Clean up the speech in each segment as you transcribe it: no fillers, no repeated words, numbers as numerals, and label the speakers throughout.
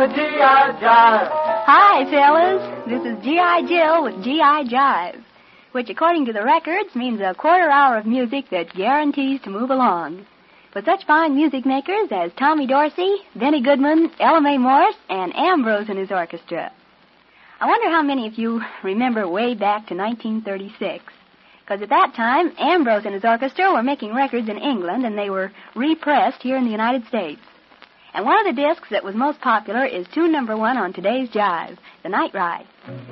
Speaker 1: the G.I. Jive.
Speaker 2: Hi, fellas. This is G.I. Jill with G.I. Jive, which, according to the records, means a quarter hour of music that guarantees to move along. With such fine music makers as Tommy Dorsey, Benny Goodman, Ella Mae Morris, and Ambrose and his orchestra. I wonder how many of you remember way back to 1936. Because at that time, Ambrose and his orchestra were making records in England, and they were repressed here in the United States. And one of the discs that was most popular is tune number 1 on today's Jive, The Night Ride.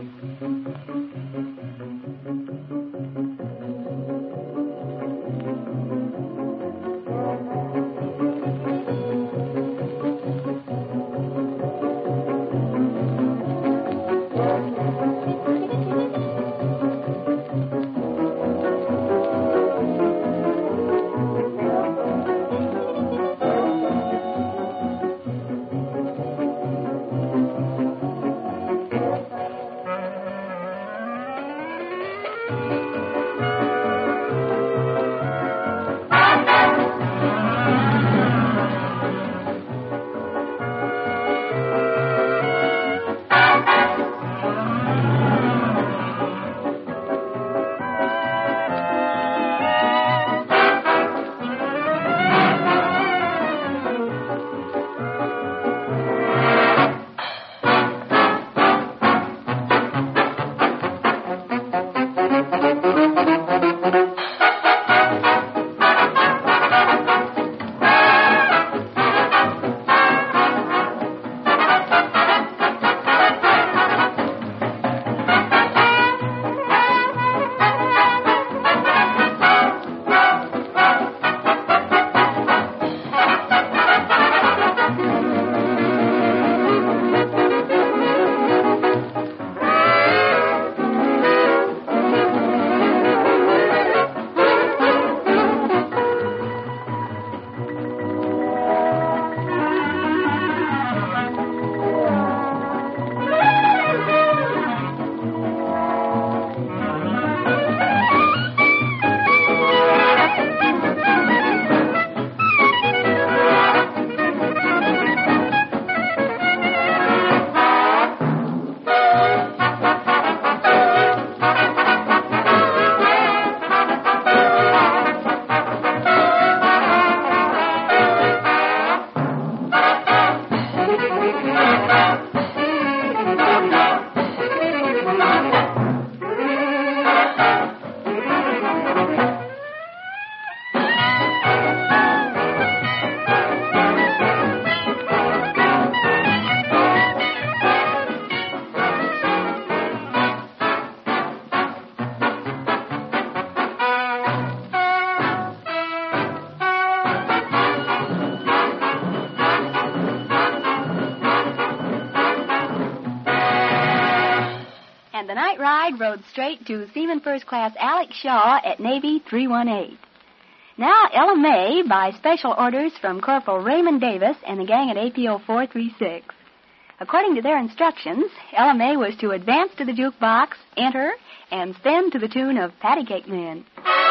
Speaker 2: The Night Ride rode straight to Seaman First Class Alex Shaw at Navy 318. Now, Ella Mae, by special orders from Corporal Raymond Davis and the gang at APO 436. According to their instructions, Ella Mae was to advance to the jukebox, enter, and spin to the tune of Patty Cake Man.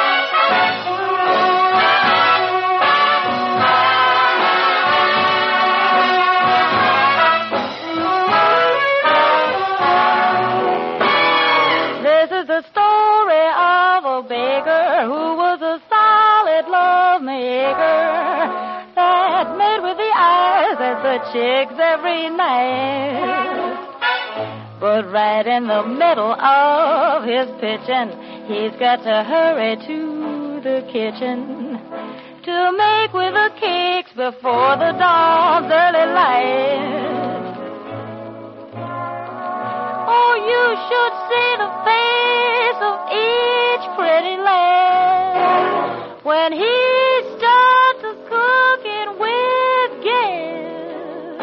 Speaker 3: Who was a solid love maker that made with the eyes at the chicks every night. But right in the middle of his pitching, he's got to hurry to the kitchen to make with the cakes before the dawn's early light. Oh, you should see the face of each pretty lad when he starts to cooking with gas.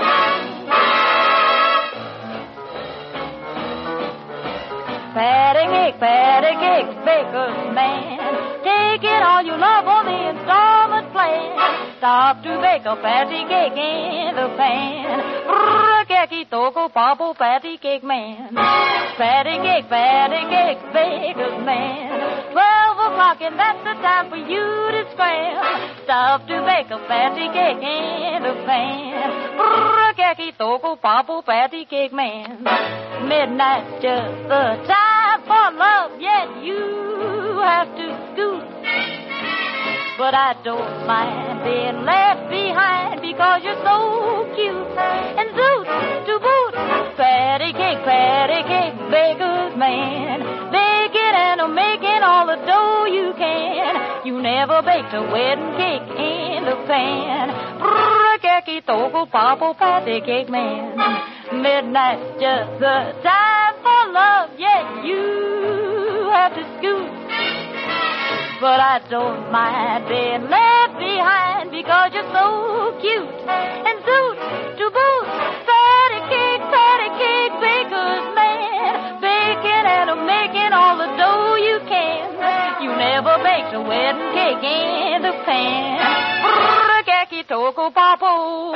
Speaker 3: Patty cake, baker's man, taking all you love on the installment plan. Stop to bake a patty cake in the pan. Keki toko papo patty cake man. Patty cake, baker's man. 12 o'clock and that's the time for you to scram. Stop to bake a patty cake in the pan. Keki, Toko, Papo, Patty Cake Man. Midnight's just the time for love, yet you have to scoot. But I don't mind being left behind because you're so cute. And zoot to boot, patty cake, baker's man. Baking and making all the dough you can. You never baked a wedding cake in the pan. Keki, Toko, Papo, patty cake man. Midnight's just the time for love, yet you have to scoot. But I don't mind being left behind because you're so cute. And zoot to boot, patty cake, baker's man. Baking and making all the dough you can. You never baked a wedding cake in the pan. Keki, Toko, Papo.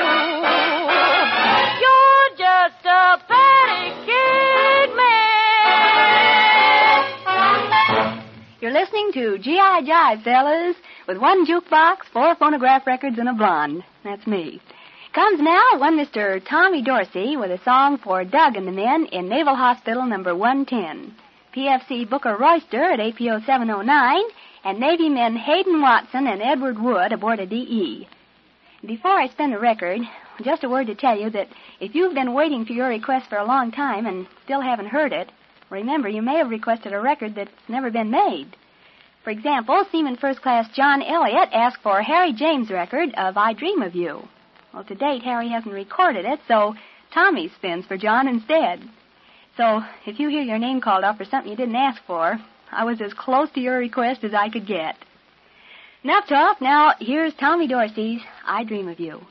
Speaker 3: You're just a patty cake man.
Speaker 2: You're listening to G.I. Jive, fellas, with one jukebox, 4 phonograph records, and a blonde. That's me. Comes now one Mr. Tommy Dorsey with a song for Doug and the men in Naval Hospital number 110. PFC Booker Royster at APO 709, and Navy men Hayden Watson and Edward Wood aboard a DE. Before I spin the record, just a word to tell you that if you've been waiting for your request for a long time and still haven't heard it, remember, you may have requested a record that's never been made. For example, Seaman First Class John Elliott asked for a Harry James record of I Dream of You. Well, to date, Harry hasn't recorded it, so Tommy spins for John instead. So if you hear your name called up for something you didn't ask for, I was as close to your request as I could get. Enough talk. Now, here's Tommy Dorsey's I Dream of You.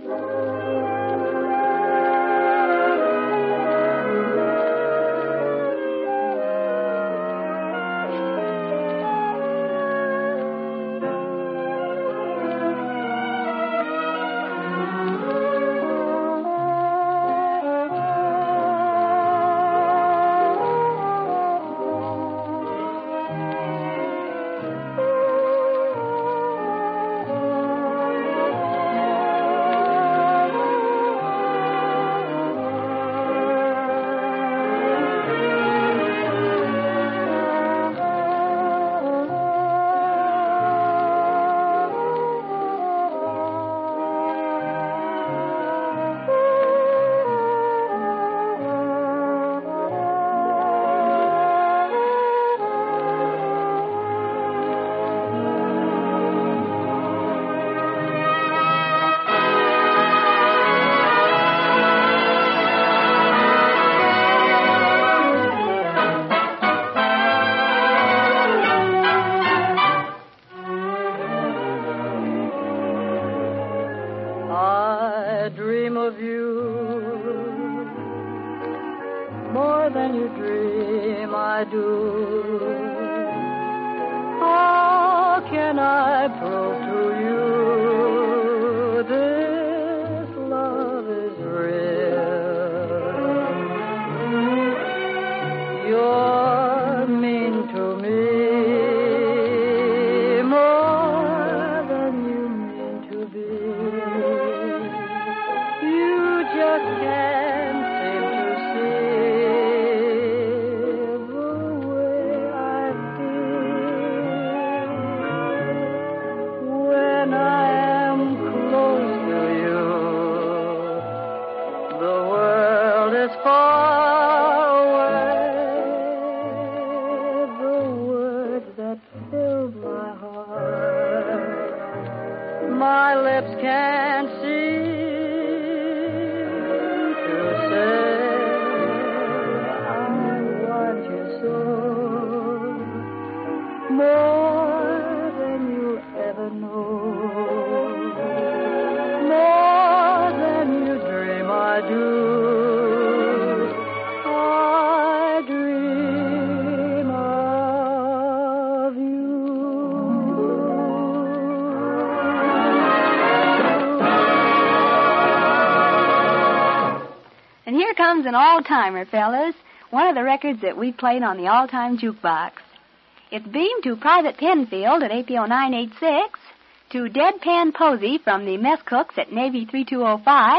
Speaker 2: An all-timer, fellas. One of the records that we played on the all-time jukebox. It's beamed to Private Penfield at APO 986, to Deadpan Posey from the Mess Cooks at Navy 3205,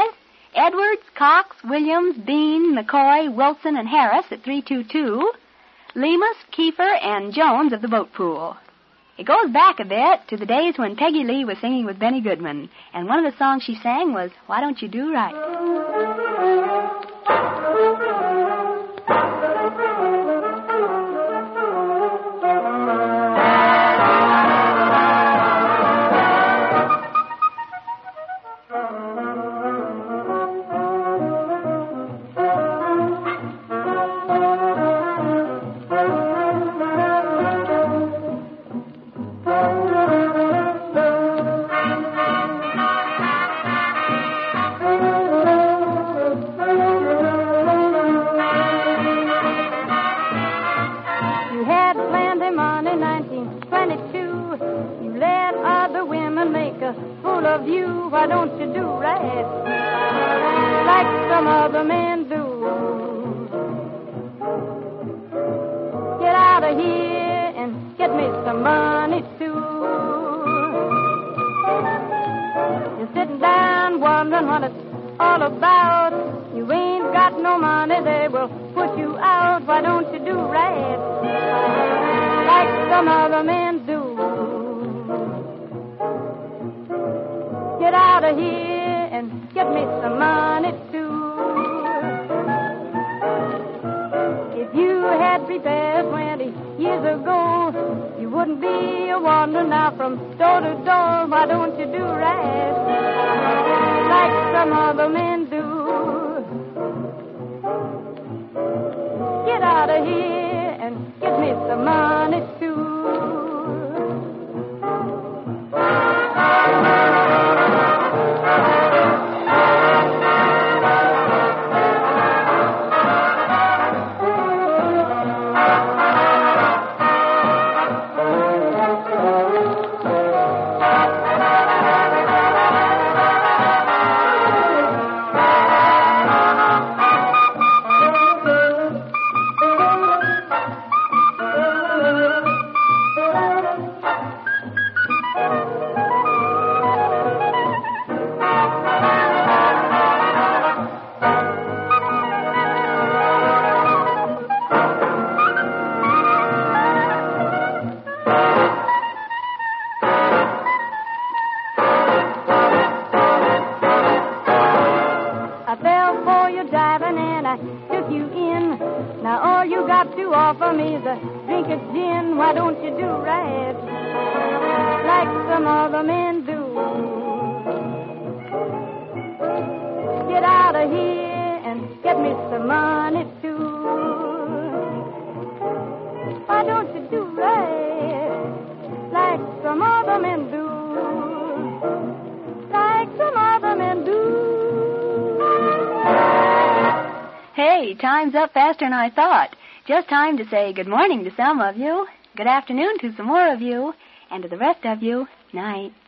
Speaker 2: Edwards, Cox, Williams, Bean, McCoy, Wilson, and Harris at 322. Lemus, Kiefer, and Jones of the Boat Pool. It goes back a bit to the days when Peggy Lee was singing with Benny Goodman, and one of the songs she sang was Why Don't You Do Right?
Speaker 3: Why don't you do right like some other men do? Get out of here and get me some money too. You're sitting down wondering what it's all about. You ain't got no money, they will put you out. Why don't you do right like some other men do? Get out of here and get me some money too. If you had prepared 20 years ago, you wouldn't be a wandering now from door to door. Why don't you do right like some other men do? Get out of here and get me some money too. Took you in. Now all you got to offer me is a drink of gin. Why don't you do right like some other men do? Get out of here and get me some money too. Why don't you do right like some other men do? Like some other men do.
Speaker 2: Hey, time's up faster than I thought. Just time to say good morning to some of you, good afternoon to some more of you, and to the rest of you, night.